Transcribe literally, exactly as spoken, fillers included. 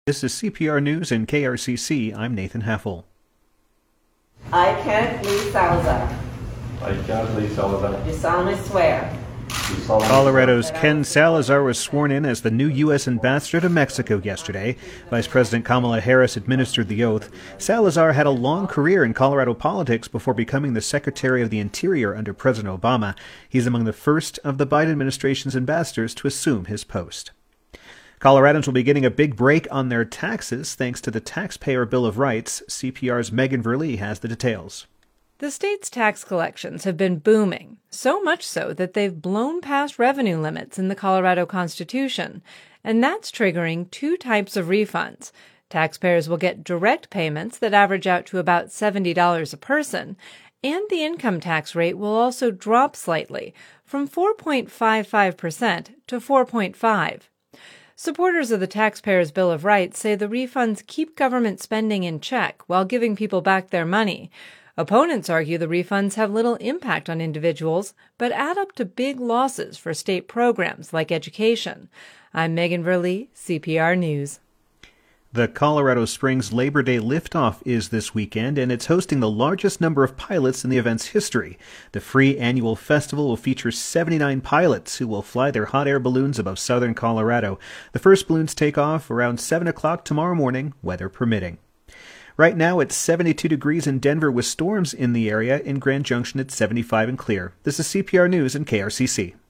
This is C P R News and K R C C. I'm Nathan Heffel. I, Kenneth Lee Salazar, I, Kenneth Lee Salazar, do solemnly swear. do solemnly Colorado's swear Ken Salazar was sworn in as the new U S ambassador to Mexico yesterday. Vice President Kamala Harris administered the oath. Salazar had a long career in Colorado politics before becoming the Secretary of the Interior under President Obama. He's among the first of the Biden administration's ambassadors to assume his post. Coloradans will be getting a big break on their taxes thanks to the Taxpayer Bill of Rights. C P R's Megan Verlee has the details. The state's tax collections have been booming, so much so that they've blown past revenue limits in the Colorado Constitution, and that's triggering two types of refunds. Taxpayers will get direct payments that average out to about seventy dollars a person, and the income tax rate will also drop slightly, from four point five five percent to four point five percent. Supporters of the Taxpayers' Bill of Rights say the refunds keep government spending in check while giving people back their money. Opponents argue the refunds have little impact on individuals, but add up to big losses for state programs like education. I'm Megan Verlee, C P R News. The Colorado Springs Labor Day liftoff is this weekend, and it's hosting the largest number of pilots in the event's history. The free annual festival will feature seventy-nine pilots who will fly their hot air balloons above southern Colorado. The first balloons take off around seven o'clock tomorrow morning, weather permitting. Right now it's seventy-two degrees in Denver with storms in the area. In Grand Junction it's seventy-five and clear. This is C P R News and K R C C.